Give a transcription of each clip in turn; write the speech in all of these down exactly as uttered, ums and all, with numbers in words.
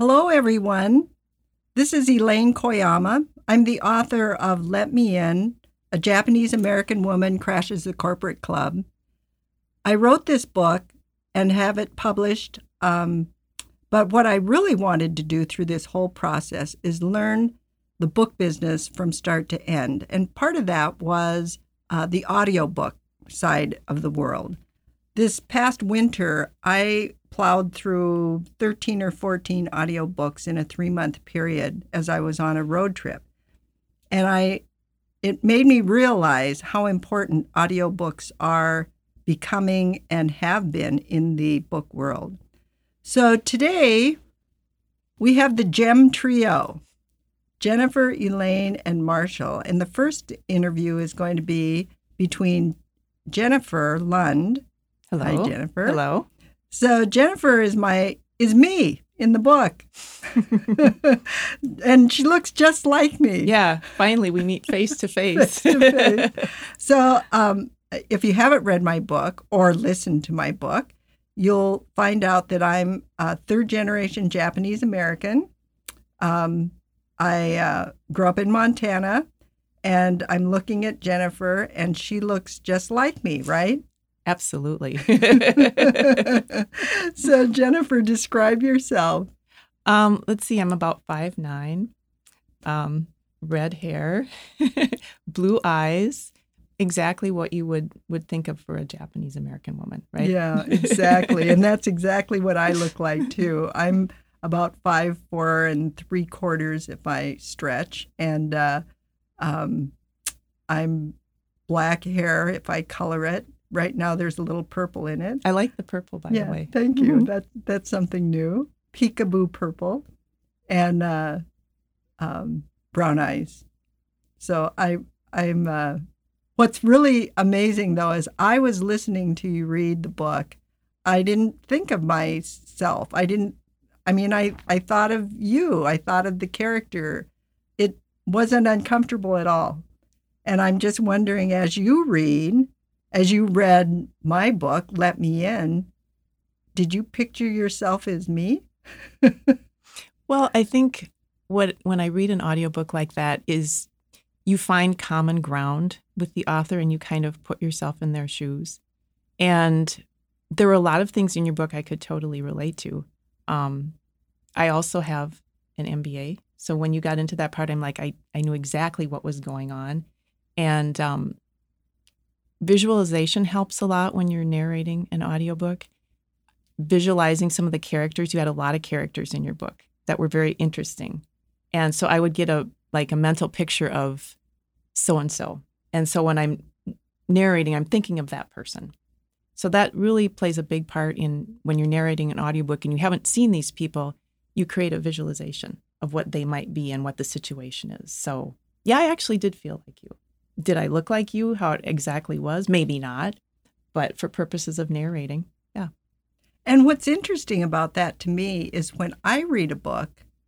Hello, everyone. This is Elaine Koyama. I'm the author of Let Me In, A Japanese-American Woman Crashes the Corporate Club. I wrote this book and have it published, um, but what I really wanted to do through this whole process is learn the book business from start to end. And part of that was uh, the audiobook side of the world. This past winter, I plowed through thirteen or fourteen audiobooks in a three-month period as I was on a road trip. And I, it made me realize how important audiobooks are becoming and have been in the book world. So today, we have the Gem Trio, Jennifer, Elaine, and Marshall. And the first interview is going to be between Jennifer Lund. Hello. Hi, Jennifer. Hello. So Jennifer is my is me in the book. And she looks just like me. Yeah, finally we meet face to face. Face to face. So um, if you haven't read my book or listened to my book, you'll find out that I'm a third generation Japanese American. Um, I uh, grew up in Montana, and I'm looking at Jennifer, and she looks just like me, right? Absolutely. So, Jennifer, describe yourself. Um, let's see, I'm about five nine, um, red hair, blue eyes, exactly what you would, would think of for a Japanese American woman, right? Yeah, exactly. And that's exactly what I look like, too. I'm about five four and three quarters if I stretch, and uh, um, I'm black hair if I color it. Right now, there's a little purple in it. I like the purple, by yeah, the way. Thank you. Mm-hmm. That, that's something new. Peekaboo purple and uh, um, brown eyes. So I, I'm. Uh, what's really amazing, though, is I was listening to you read the book. I didn't think of myself. I didn't. I mean, I, I thought of you. I thought of the character. It wasn't uncomfortable at all. And I'm just wondering, as you read, as you read my book, Let Me In, did you picture yourself as me? Well, I think what when I read an audiobook like that is you find common ground with the author and you kind of put yourself in their shoes. And there were a lot of things in your book I could totally relate to. Um, I also have an M B A. So when you got into that part, I'm like, I, I knew exactly what was going on. And um, visualization helps a lot when you're narrating an audiobook. Visualizing some of the characters, you had a lot of characters in your book that were very interesting. And so I would get a like a mental picture of so-and-so. And so when I'm narrating, I'm thinking of that person. So that really plays a big part in when you're narrating an audiobook and you haven't seen these people, you create a visualization of what they might be and what the situation is. So yeah, I actually did feel like you. Did I look like you, how it exactly was? Maybe not, but for purposes of narrating, yeah. And what's interesting about that to me is when I read a book,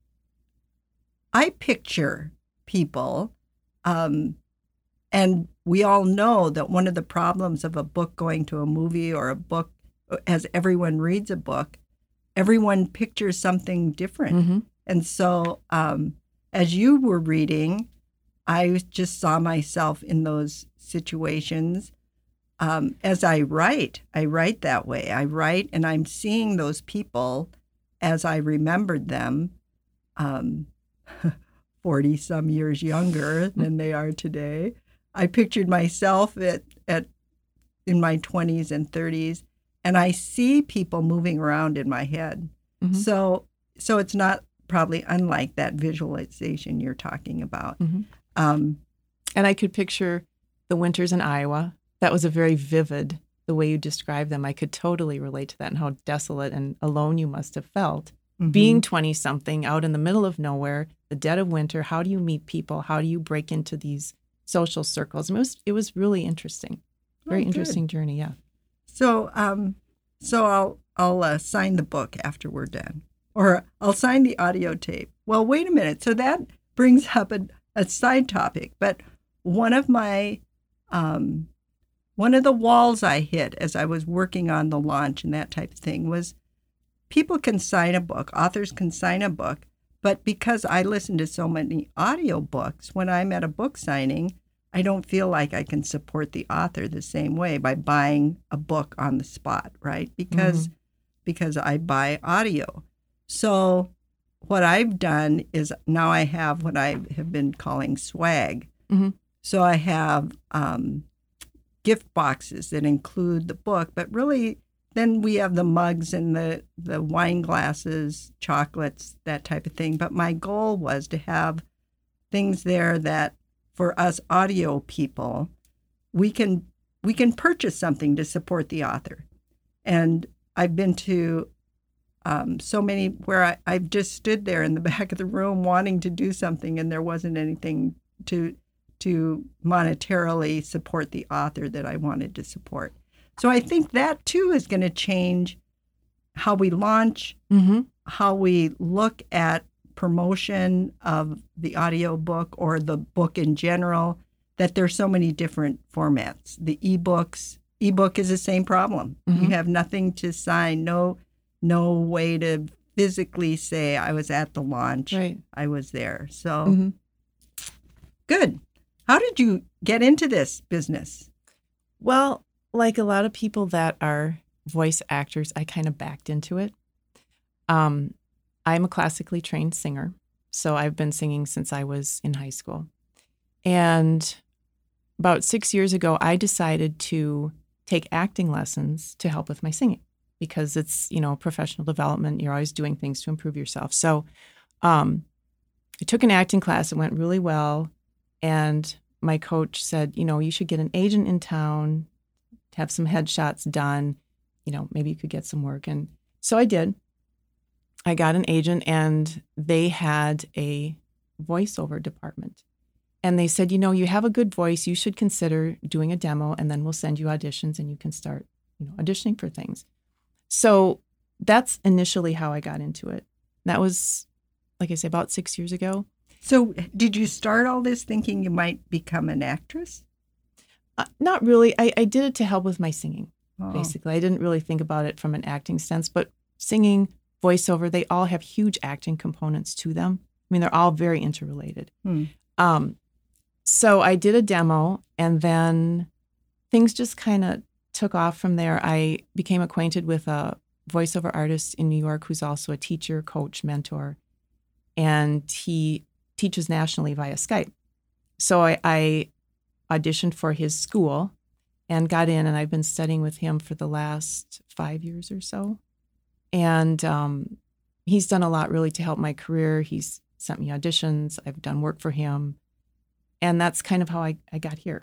I picture people, um, and we all know that one of the problems of a book going to a movie or a book, as everyone reads a book, everyone pictures something different. Mm-hmm. And so um, as you were reading, I just saw myself in those situations. Um, as I write, I write that way. I write and I'm seeing those people as I remembered them, um, forty some years younger than they are today. I pictured myself at, at in my twenties and thirties, and I see people moving around in my head. Mm-hmm. So, so it's not probably unlike that visualization you're talking about. Mm-hmm. Um, and I could picture the winters in Iowa. That was a very vivid, the way you described them. I could totally relate to that and how desolate and alone you must have felt. Mm-hmm. Being twenty-something out in the middle of nowhere, the dead of winter, how do you meet people? How do you break into these social circles? And it was, it was really interesting. Very oh, interesting journey, yeah. So um, so I'll, I'll uh, sign the book after we're done. Or I'll sign the audio tape. Well, wait a minute. So that brings up a, a side topic. But one of my... Um, One of the walls I hit as I was working on the launch and that type of thing was people can sign a book, authors can sign a book, but because I listen to so many audiobooks, when I'm at a book signing, I don't feel like I can support the author the same way by buying a book on the spot, right? Because mm-hmm. because I buy audio. So what I've done is now I have what I have been calling swag. Mm-hmm. So I have um, gift boxes that include the book, but really then we have the mugs and the, the wine glasses, chocolates, that type of thing. But my goal was to have things there that for us audio people, we can we can purchase something to support the author. And I've been to um, so many where I, I've just stood there in the back of the room wanting to do something, and there wasn't anything to to monetarily support the author that I wanted to support. So I think that too is going to change how we launch, mm-hmm. how we look at promotion of the audiobook or the book in general, that there's so many different formats. The ebooks, ebook is the same problem. Mm-hmm. You have nothing to sign, no no way to physically say I was at the launch. Right. I was there. So mm-hmm. Good. How did you get into this business? Well, like a lot of people that are voice actors, I kind of backed into it. Um, I'm a classically trained singer, so I've been singing since I was in high school. And about six years ago, I decided to take acting lessons to help with my singing because it's, you know, professional development. You're always doing things to improve yourself. So um, I took an acting class. It went really well. And my coach said, you know, you should get an agent in town, have some headshots done. You know, maybe you could get some work. And so I did. I got an agent, and they had a voiceover department. And they said, you know, you have a good voice. You should consider doing a demo, and then we'll send you auditions, and you can start, you know, auditioning for things. So that's initially how I got into it. That was, like I say, about six years ago. So did you start all this thinking you might become an actress? Uh, not really. I, I did it to help with my singing, oh. basically. I didn't really think about it from an acting sense, but singing, voiceover, they all have huge acting components to them. I mean, they're all very interrelated. Hmm. Um, so I did a demo, and then things just kind of took off from there. I became acquainted with a voiceover artist in New York who's also a teacher, coach, mentor, and he teaches nationally via Skype. So I, I auditioned for his school and got in, and I've been studying with him for the last five years or so. And um, he's done a lot really to help my career. He's sent me auditions. I've done work for him. And that's kind of how I, I got here.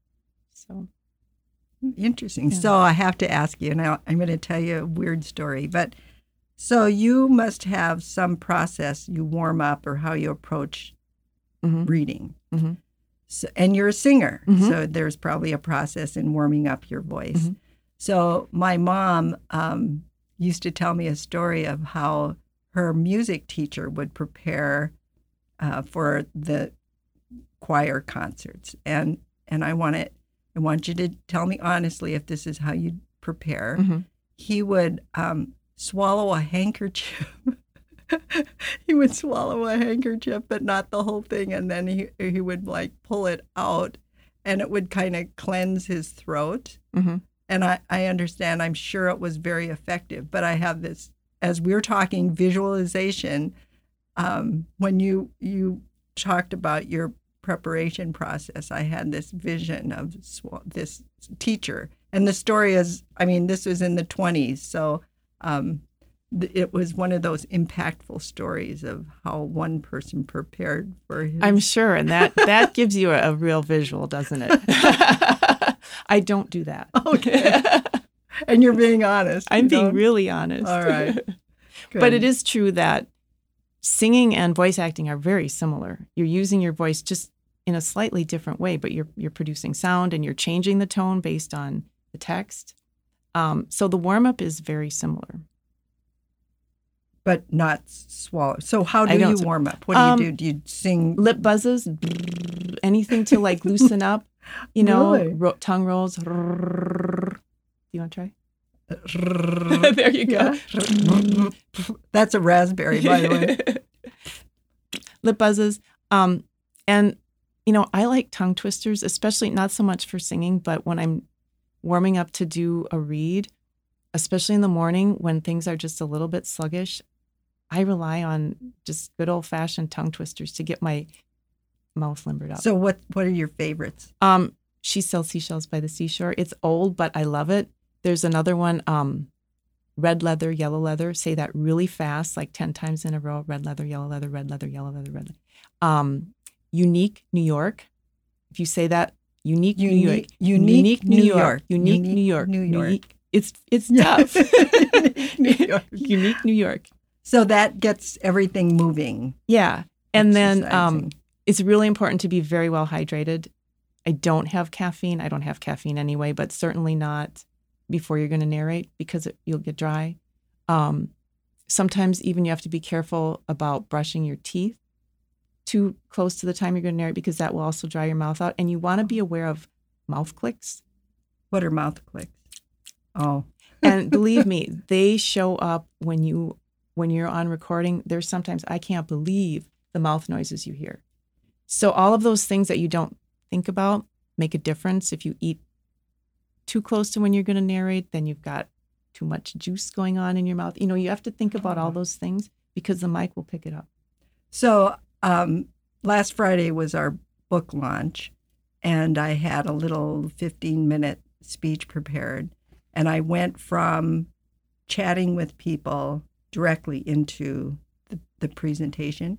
So interesting. Yeah. So I have to ask you, and I, I'm going to tell you a weird story, but so you must have some process you warm up or how you approach mm-hmm. reading. Mm-hmm. So, and you're a singer, mm-hmm. so there's probably a process in warming up your voice. Mm-hmm. So my mom um, used to tell me a story of how her music teacher would prepare uh, for the choir concerts, and and I want it. I want you to tell me honestly if this is how you prepare. Mm-hmm. He would um, swallow a handkerchief. He would swallow a handkerchief, but not the whole thing, and then he he would like pull it out, and it would kind of cleanse his throat. Mm-hmm. And I, I understand. I'm sure it was very effective. But I have this, as we're talking visualization, um, when you you talked about your preparation process, I had this vision of this teacher. And the story is, I mean, this was in the twenties. So um, th- it was one of those impactful stories of how one person prepared for his... I'm sure. And that, that gives you a, a real visual, doesn't it? I don't do that. Okay. And you're being honest. I'm you being don't? really honest. All right. Good. But it is true that singing and voice acting are very similar. You're using your voice just in a slightly different way, but you're you're producing sound and you're changing the tone based on the text. Um, so the warm-up is very similar. But not swallow. So how do I you don't- warm up? What do you um, do? Do you sing? Lip buzzes, anything to like loosen up, you know, Really? ro- tongue rolls. Do you want to try? There you go. Yeah. That's a raspberry, by the way. Lip buzzes. Um, and, you know, I like tongue twisters, especially not so much for singing, but when I'm warming up to do a read, especially in the morning when things are just a little bit sluggish, I rely on just good old-fashioned tongue twisters to get my mouth limbered up. So what what are your favorites? Um, She Sells Seashells by the Seashore. It's old, but I love it. There's another one, um, red leather, yellow leather. Say that really fast, like ten times in a row. Red leather, yellow leather, red leather, yellow leather, red leather. Um, Unique New York. If you say that, Unique, Unique New York. Unique New York. York. Unique, Unique New York. New York. Unique. It's, it's Yeah. tough. New York. Unique New York. So that gets everything moving. Yeah. And then um, exercising. it's really important to be very well hydrated. I don't have caffeine. I don't have caffeine anyway, but certainly not before you're going to narrate because it, you'll get dry. Um, sometimes even you have to be careful about brushing your teeth too close to the time you're going to narrate because that will also dry your mouth out. And you want to be aware of mouth clicks. What are mouth clicks? Oh. And believe me, they show up when you when you're on recording. There's sometimes I can't believe the mouth noises you hear. So all of those things that you don't think about make a difference. If you eat too close to when you're going to narrate, then you've got too much juice going on in your mouth. You know, you have to think about all those things because the mic will pick it up. So um, last Friday was our book launch, and I had a little fifteen-minute speech prepared, and I went from chatting with people directly into the, the presentation.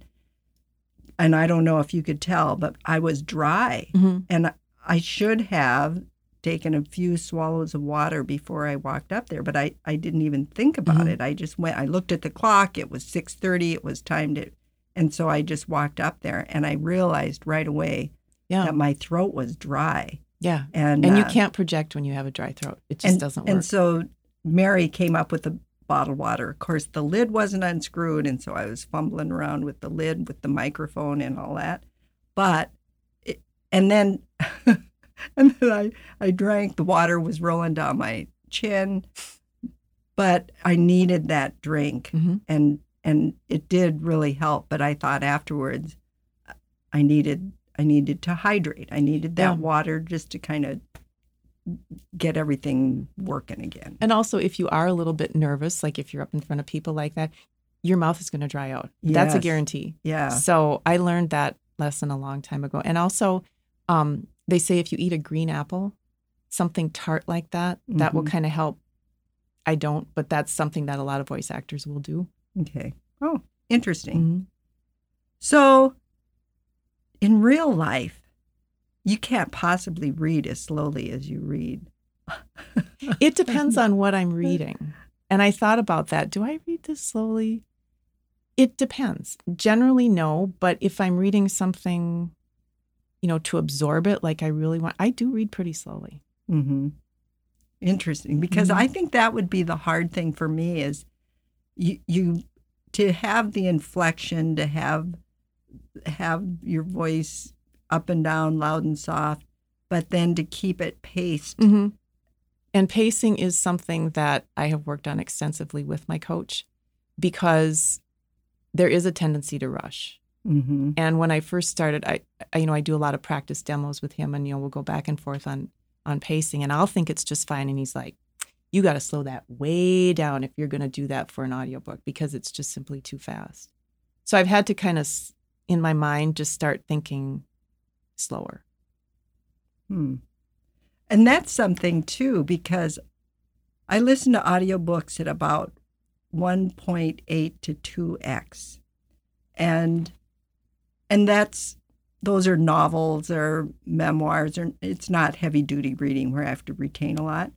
And I don't know if you could tell, but I was dry, Mm-hmm. and I should have taken a few swallows of water before I walked up there, but I, I didn't even think about Mm-hmm. it. I just went, I looked at the clock, it was six thirty, it was time to, and so I just walked up there, and I realized right away Yeah. that my throat was dry. Yeah. And, And you uh, can't project when you have a dry throat. It just and, doesn't work. And so Mary came up with the bottled water. Of course, the lid wasn't unscrewed, and so I was fumbling around with the lid, with the microphone and all that. But, it, and then, and then I, I drank, the water was rolling down my chin, but I needed that drink, Mhm. and and it did really help. But I thought afterwards, I needed I needed to hydrate. I needed that Yeah. water just to kind of get everything working again. And also, if you are a little bit nervous, like if you're up in front of people like that, your mouth is going to dry out. That's a Yes. guarantee. Yeah. So I learned that lesson a long time ago. And also, um, they say if you eat a green apple, something tart like that, that will Mhm. kind of help. I don't, but that's something that a lot of voice actors will do. Okay. Oh, interesting. Mhm. So, in real life, you can't possibly read as slowly as you read. It depends on what I'm reading. And I thought about that. Do I read this slowly? It depends. Generally, no. But if I'm reading something, you know, to absorb it like I really want, I do read pretty slowly. Mm-hmm. Interesting, because Mhm. I think that would be the hard thing for me is you, you to have the inflection, to have have your voice up and down, loud and soft, but then to keep it paced. Mm-hmm. And pacing is something that I have worked on extensively with my coach because there is a tendency to rush. Mm-hmm. And when I first started, I, I you know, I do a lot of practice demos with him, and you know, we'll go back and forth on on pacing, and I'll think it's just fine, and he's like, "You got to slow that way down if you're going to do that for an audiobook because it's just simply too fast." So I've had to kind of, in my mind, just start thinking slower. Hmm. And that's something too, because I listen to audiobooks at about one point eight to two x. And and that's those are novels or memoirs, or it's not heavy duty reading where I have to retain a lot.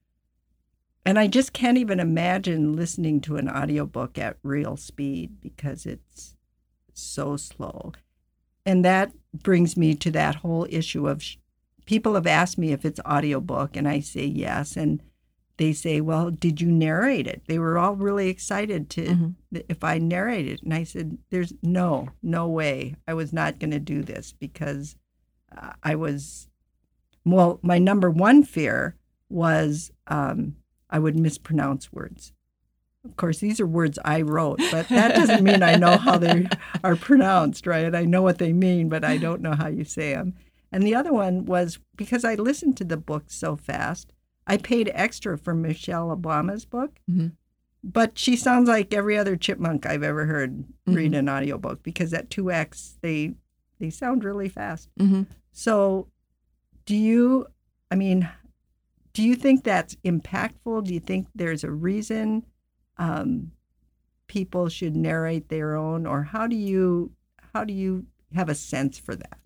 And I just can't even imagine listening to an audiobook at real speed because it's so slow. And that brings me to that whole issue of sh- people have asked me if it's audiobook, and I say yes. And they say, well, did you narrate it? They were all really excited to Mhm. if I narrated. And I said, there's no, no way. I was not going to do this because uh, I was, well, my number one fear was um, I would mispronounce words. Of course, these are words I wrote, but that doesn't mean I know how they are pronounced, right? I know what they mean, but I don't know how you say them. And the other one was because I listened to the book so fast, I paid extra for Michelle Obama's book, Mm-hmm. but she sounds like every other chipmunk I've ever heard read Mm-hmm. an audiobook because at two X, they they sound really fast. Mm-hmm. So do you, I mean, do you think that's impactful? Do you think there's a reason um, people should narrate their own, or how do you how do you have a sense for that?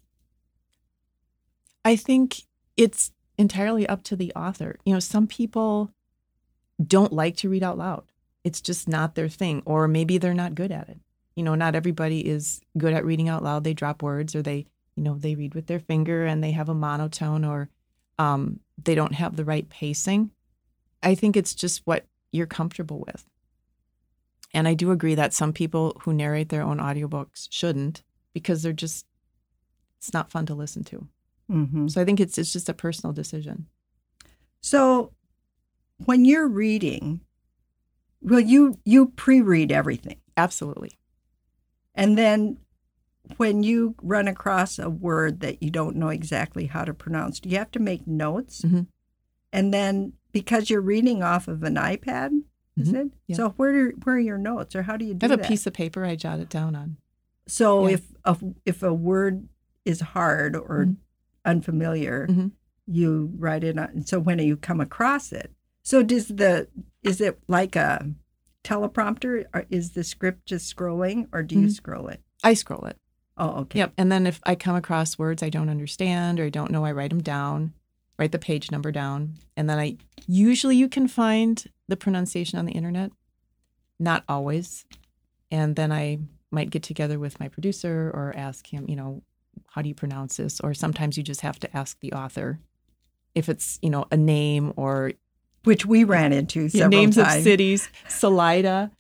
I think it's entirely up to the author. You know, some people don't like to read out loud. It's just not their thing, or maybe they're not good at it. You know, not everybody is good at reading out loud. They drop words, or they, you know, they read with their finger and they have a monotone, or um, they don't have the right pacing. I think it's just what you're comfortable with. And I do agree that some people who narrate their own audiobooks shouldn't, because they're just, it's not fun to listen to. Mm-hmm. So I think it's it's just a personal decision. So when you're reading, well, you you pre-read everything. Absolutely. And then when you run across a word that you don't know exactly how to pronounce, do you have to make notes? Mm-hmm. And then because you're reading off of an iPad, is Mm-hmm. it? Yeah. So where do, where are your notes, or how do you do I have a that? piece of paper I jot it down on. So Yeah. if a, if a word is hard or Mm-hmm. unfamiliar, Mm-hmm. you write it on. So when you come across it, so does the is it like a teleprompter, or is the script just scrolling, or do you Mm-hmm. scroll it? I scroll it. Oh, okay. Yep. And then if I come across words I don't understand or I don't know, I write them down, write the page number down. And then I usually you can find the pronunciation on the internet, not always. And then I might get together with my producer or ask him, you know, how do you pronounce this? Or sometimes you just have to ask the author if it's, you know, a name or Which we ran into several names times. of cities. Salida.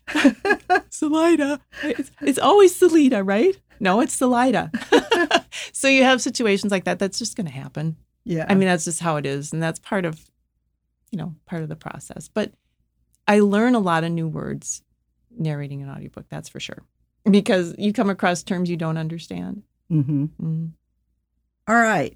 Salida. It's, it's always Salida, right? No, it's Salida. So you have situations like that. That's just going to happen. Yeah. I mean, that's just how it is. And that's part of, you know, part of the process. But I learn a lot of new words narrating an audiobook, that's for sure. Because you come across terms you don't understand. Mm-hmm. Mm. All right.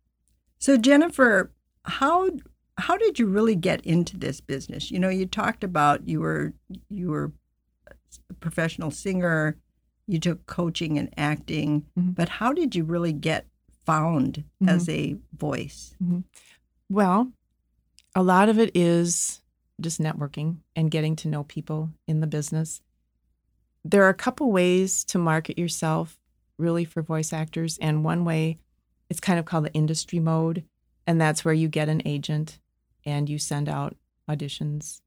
So Jennifer, how how did you really get into this business? You know, you talked about you were you were a professional singer, you took coaching and acting, Mm-hmm. but how did you really get found Mm-hmm. as a voice? Mm-hmm. Well, a lot of it is just networking and getting to know people in the business. There are a couple ways to market yourself really for voice actors. And one way, it's kind of called the industry mode. And that's where you get an agent and you send out auditions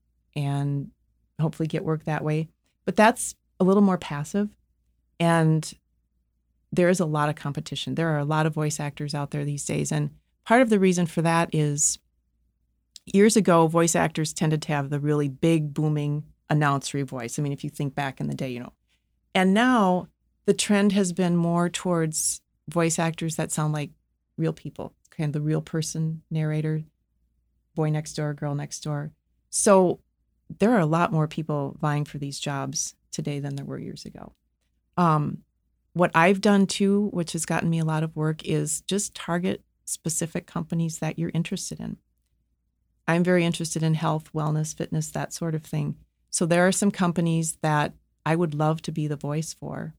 and hopefully get work that way. But that's a little more passive. And there is a lot of competition. There are a lot of voice actors out there these days. And part of the reason for that is years ago, voice actors tended to have the really big, booming announcery voice. I mean, if you think back in the day, you know. And now the trend has been more towards voice actors that sound like real people, kind of the real person narrator, boy next door, girl next door. So there are a lot more people vying for these jobs today than there were years ago. Um, what I've done too, which has gotten me a lot of work, is just target specific companies that you're interested in. I'm very interested in health, wellness, fitness, that sort of thing. So there are some companies that I would love to be the voice for,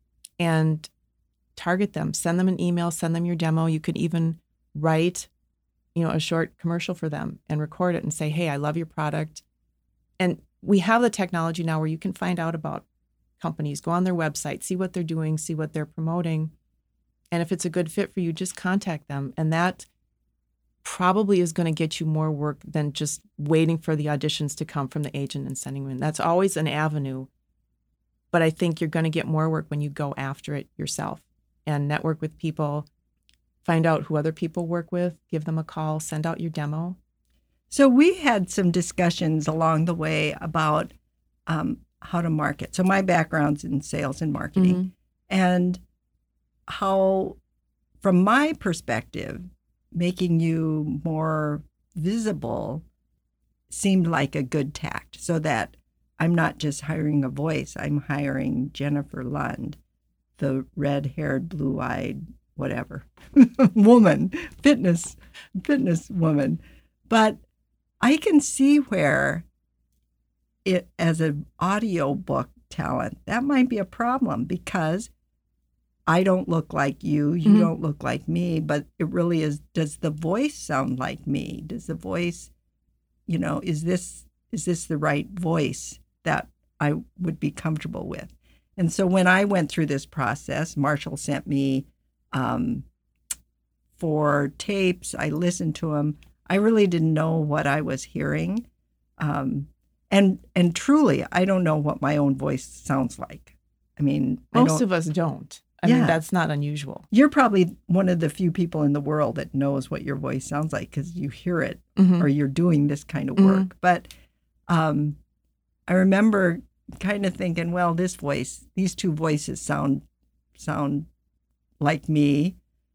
and target them, send them an email, send them your demo. You could even write, you know, a short commercial for them and record it and say, hey, I love your product. And we have the technology now where you can find out about companies, go on their website, see what they're doing, see what they're promoting. And if it's a good fit for you, just contact them. And that probably is going to get you more work than just waiting for the auditions to come from the agent and sending them in. That's always an avenue. But I think you're going to get more work when you go after it yourself and network with people, find out who other people work with, give them a call, send out your demo. So we had some discussions along the way about um, how to market. So my background's in sales and marketing, Mm-hmm. and how, from my perspective, making you more visible seemed like a good tact, so that I'm not just hiring a voice, I'm hiring Jennifer Lund, the red-haired, blue-eyed, whatever, woman, fitness, fitness woman. But I can see where it, as an audiobook talent, that might be a problem because I don't look like you, you mm-hmm. don't look like me, but it really is, does the voice sound like me? Does the voice, you know, is this is this the right voice that I would be comfortable with? And so when I went through this process, Marshall sent me um, four tapes. I listened to them. I really didn't know what I was hearing. Um, and and truly, I don't know what my own voice sounds like. I mean, most I of us don't. I yeah. mean, that's not unusual. You're probably one of the few people in the world that knows what your voice sounds like because you hear it mm-hmm. or you're doing this kind of work. Mm-hmm. But um, I remember kind of thinking, well, this voice, these two voices sound sound like me,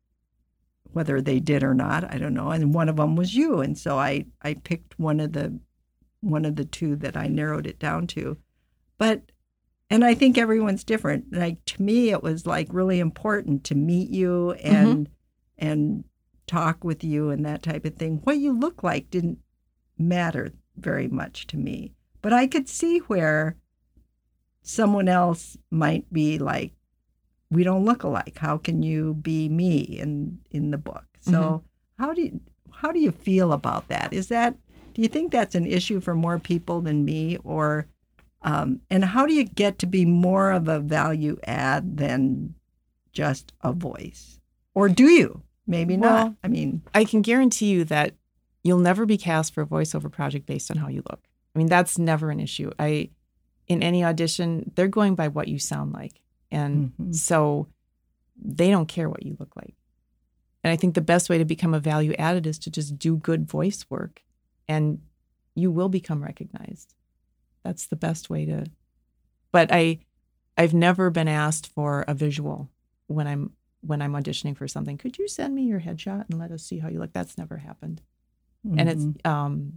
whether they did or not, I don't know. And one of them was you, and so I I picked one of the one of the two that I narrowed it down to. But and I think everyone's different. Like to me, it was like really important to meet you and mm-hmm. and talk with you and that type of thing. What you look like didn't matter very much to me, but I could see where someone else might be like, we don't look alike. How can you be me in in the book? So mm-hmm. how do you how do you feel about that? Is that do you think that's an issue for more people than me, or um, and how do you get to be more of a value add than just a voice, or do you? Maybe well, not. I mean, I can guarantee you that you'll never be cast for a voiceover project based on how you look. I mean, that's never an issue. I in any audition, they're going by what you sound like. And mm-hmm. so they don't care what you look like. And I think the best way to become a value added is to just do good voice work, and you will become recognized. That's the best way to. But I, I've never been asked for a visual when I'm when I'm auditioning for something. Could you send me your headshot and let us see how you look? That's never happened. Mm-hmm. And it's um,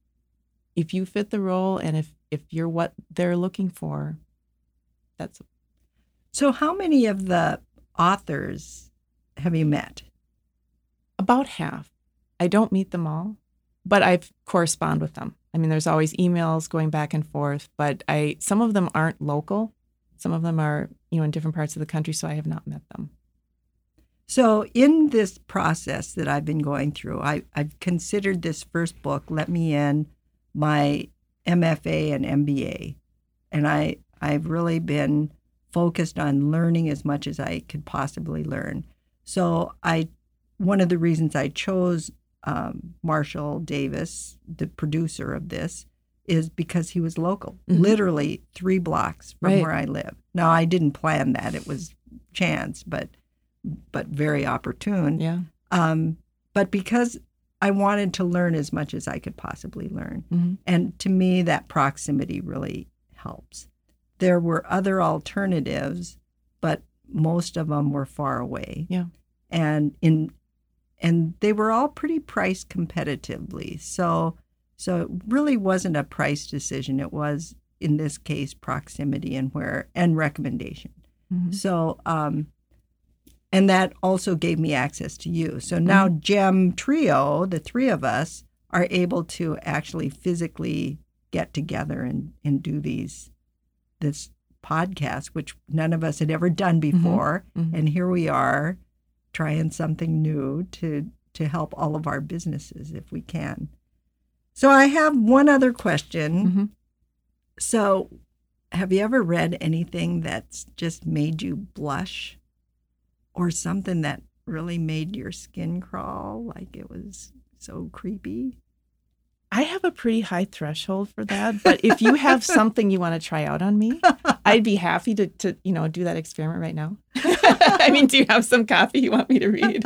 if you fit the role and if if you're what they're looking for, that's. So how many of the authors have you met? About half. I don't meet them all, but I correspond with them. I mean, there's always emails going back and forth, but I some of them aren't local. Some of them are, you know, in different parts of the country, so I have not met them. So in this process that I've been going through, I, I've considered this first book, Let Me In, my M F A and M B A. And I, I've really been focused on learning as much as I could possibly learn. So I, one of the reasons I chose um, Marshall Davis, the producer of this, is because he was local, mm-hmm. literally three blocks from right. where I live. Now, I didn't plan that. It was chance, but but very opportune. Yeah. Um, but because I wanted to learn as much as I could possibly learn. Mm-hmm. And to me, that proximity really helps. There were other alternatives, but most of them were far away. Yeah. And in and they were all pretty priced competitively. So so it really wasn't a price decision. It was, in this case, proximity and where and recommendation. Mm-hmm. So um, and that also gave me access to you. So now mm-hmm. Gem Trio, the three of us, are able to actually physically get together and, and do these this podcast, which none of us had ever done before. Mm-hmm. And here we are trying something new to to help all of our businesses if we can. So I have one other question. Mm-hmm. So have you ever read anything that's just made you blush, or something that really made your skin crawl, like it was so creepy? I have a pretty high threshold for that, but if you have something you want to try out on me, I'd be happy to, to, you know, do that experiment right now. I mean, do you have some copy you want me to read?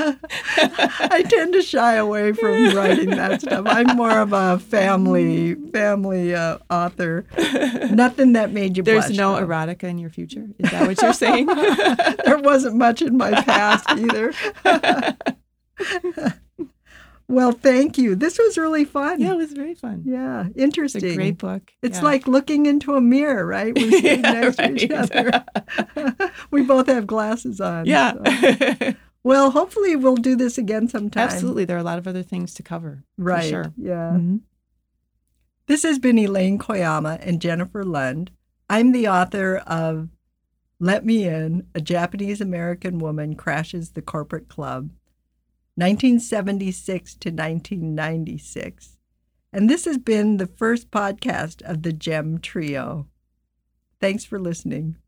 I tend to shy away from writing that stuff. I'm more of a family family uh, author. Nothing that made you There's blush. no though. erotica in your future? Is that what you're saying? There wasn't much in my past either. Well, thank you. This was really fun. Yeah, it was very fun. Yeah, interesting. It's a great book. It's yeah. like looking into a mirror, right? We're sitting Yeah, next right. to each other. We both have glasses on. Yeah. So. Well, hopefully we'll do this again sometime. Absolutely. There are a lot of other things to cover. Right. For sure. Yeah. Mm-hmm. This has been Elaine Koyama and Jennifer Lund. I'm the author of Let Me In, A Japanese-American Woman Crashes the Corporate Club, nineteen seventy-six to nineteen ninety-six. And this has been the first podcast of the Gem Trio. Thanks for listening.